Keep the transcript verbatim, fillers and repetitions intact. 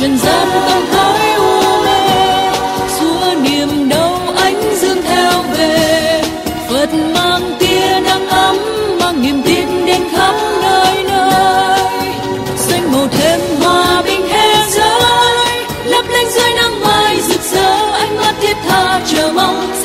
trần gian không khói u mê, xua niềm đau ánh dương theo về. Phật mang tia nắng ấm, mang niềm tin đến khắp nơi nơi. Xanh màu thêm hòa bình thế giới, lấp lánh dưới nắng mai rực rỡ, ánh mắt thiết tha chờ mong